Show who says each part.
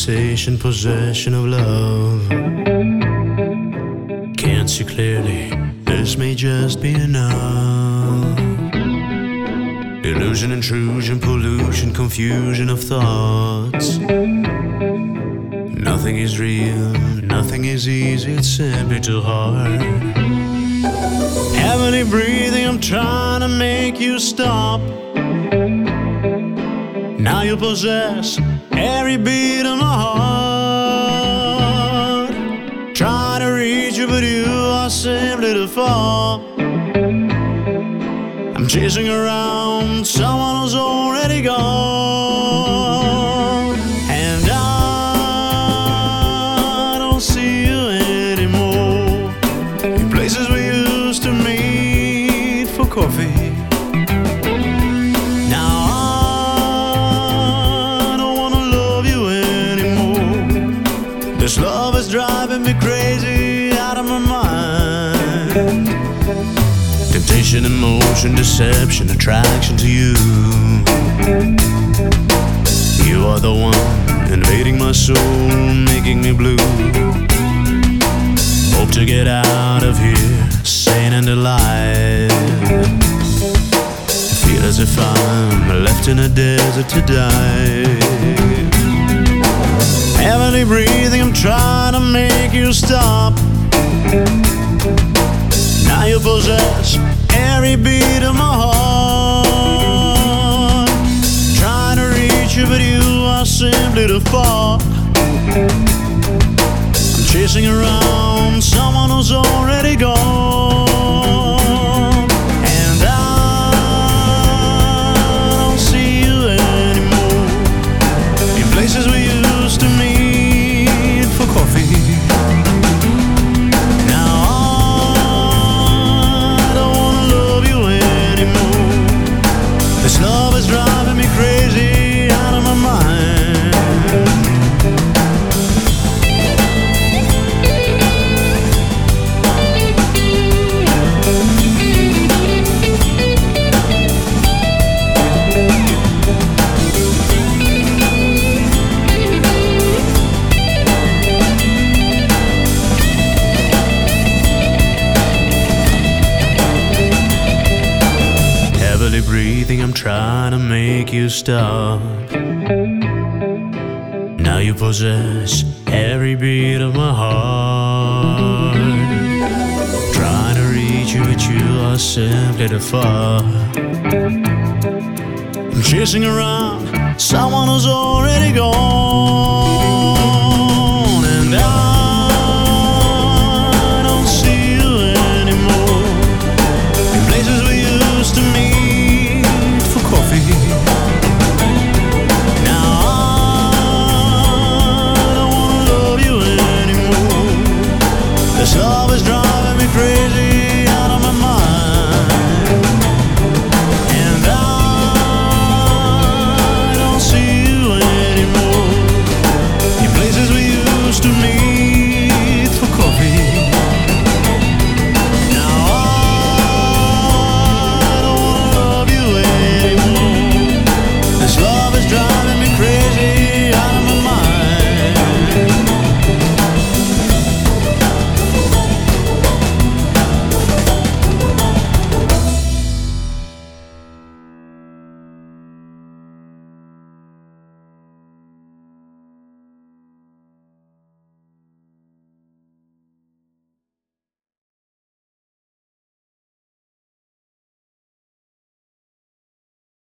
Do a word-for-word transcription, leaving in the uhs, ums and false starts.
Speaker 1: sensation, possession of love. Can't see clearly, this may just be enough. Illusion, intrusion, pollution, confusion of thoughts. Nothing is real, nothing is easy, it's simply too hard. Heavily breathing, I'm trying to make you stop. Now you possess every beat of my heart. Trying to reach you, but you are simply too far. I'm chasing around someone who's already gone. And I don't see you anymore in places we used to meet for coffee. Now I don't wanna love you anymore. This love is driving me crazy out of my mind. Temptation, emotion, deception, attraction to you. You are the one invading my soul, making me blue. Hope to get out of here, sane and alive. I feel as if I'm left in a desert to die. Heavily breathing, I'm trying to make you stop. Now you possess every beat of my heart. Trying to reach you, but you are simply too far. I'm chasing around someone who's already gone. And I don't see you anymore in places we used to meet for coffee. This love is driving me crazy out of my mind. Heavily breathing, I'm trying to make you stop. Now you possess every beat of my heart. Trying to reach you, but you are simply too far. I'm chasing around someone who's already gone.